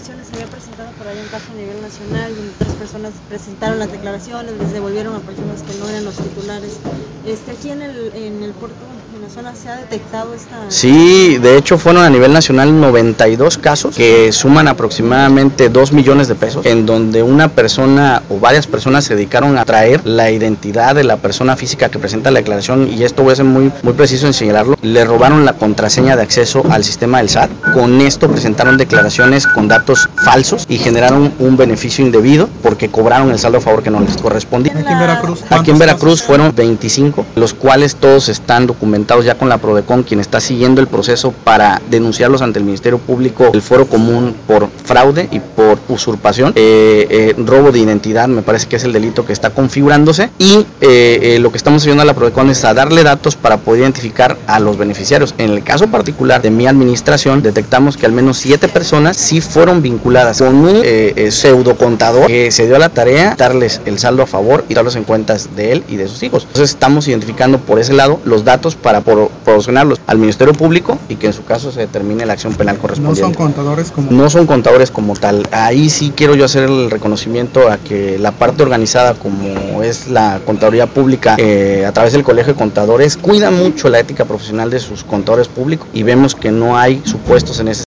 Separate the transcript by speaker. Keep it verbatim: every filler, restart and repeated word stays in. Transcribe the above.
Speaker 1: ocasiones se había presentado por ahí un caso a nivel nacional donde tres personas presentaron las declaraciones, les devolvieron a personas que no eran los titulares. Este, aquí en el, en el puerto, en la zona, ¿se ha detectado esta...?
Speaker 2: Sí, de hecho fueron a nivel nacional noventa y dos casos que suman aproximadamente dos millones de pesos, en donde una persona o varias personas se dedicaron a traer la identidad de la persona física que presenta la declaración, y esto voy a ser muy, muy preciso en señalarlo. Le robaron la contraseña de acceso al sistema del S A T. Con esto presentaron declaraciones con datos falsos y generaron un beneficio indebido porque cobraron el saldo a favor que no les correspondía.
Speaker 3: Aquí en Veracruz,
Speaker 2: Aquí en Veracruz fueron veinticinco, los cuales todos están documentados ya con la Prodecon, quien está siguiendo el proceso para denunciarlos ante el Ministerio Público, el Foro Común, por fraude y por usurpación, eh, eh, robo de identidad, me parece que es el delito que está configurándose, y eh, eh, lo que estamos haciendo a la Prodecon es a darle datos para poder identificar a los beneficiarios. En el caso particular de mi administración, detectamos que al menos siete personas sí fueron vinculadas con un eh, eh, pseudo contador que se dio a la tarea de darles el saldo a favor y darlos en cuentas de él y de sus hijos. Entonces estamos identificando por ese lado los datos para pro proporcionarlos al Ministerio Público y que en su caso se determine la acción penal correspondiente.
Speaker 3: No son contadores como
Speaker 2: no son contadores como tal. Ahí sí quiero yo hacer el reconocimiento a que la parte organizada, como es la Contaduría Pública, eh, a través del Colegio de Contadores, cuida mucho la ética profesional de sus contadores públicos, y vemos que no hay supuestos en ese